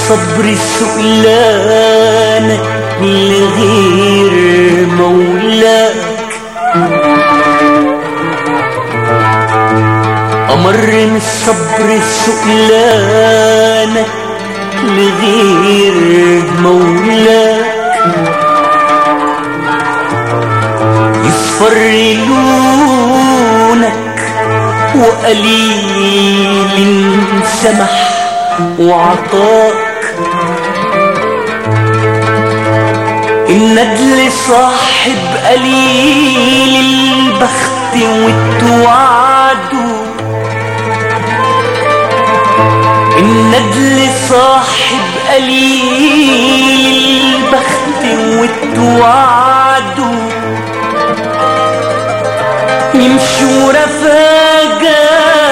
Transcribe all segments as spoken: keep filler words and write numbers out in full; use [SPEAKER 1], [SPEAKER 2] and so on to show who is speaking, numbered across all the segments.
[SPEAKER 1] الصبر سؤلانك لغير مولاك، أمر من الصبر سؤلانك لغير مولاك، يصفر لونك وقليل سمح وعطاك، الندل صاحب قليل البخت والتوعدو، الندل صاحب قليل البخت والتوعدو، يمشوا رفاقة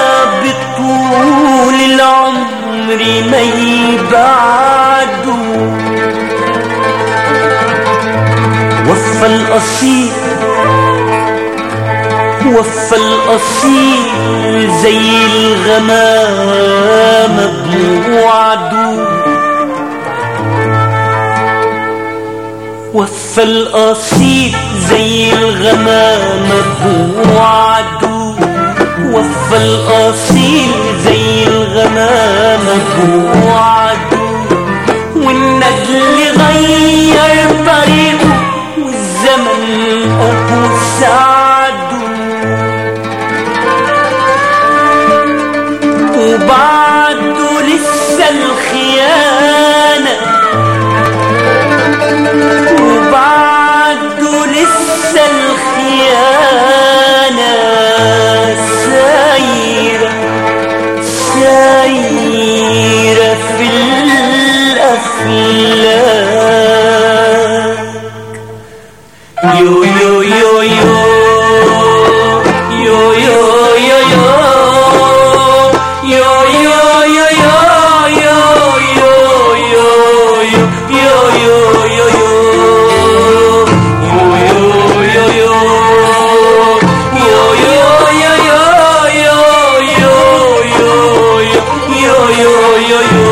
[SPEAKER 1] بطول العمر ما يبعدوا، وفى الأصيل وفى الأصيل زي الغمامة بوعده، وفى الأصيل زي الغمامة بوعده، وفى الأصيل زي الغمامة بوعده، والندل غير طريقه والزمن أبو سعده، وبعده لسه الخيانة، وبعده لسه الخيانة سايرة سايرة في الأفلاك. يو يو يو يو يو يو يو يو يو يو يو yo yo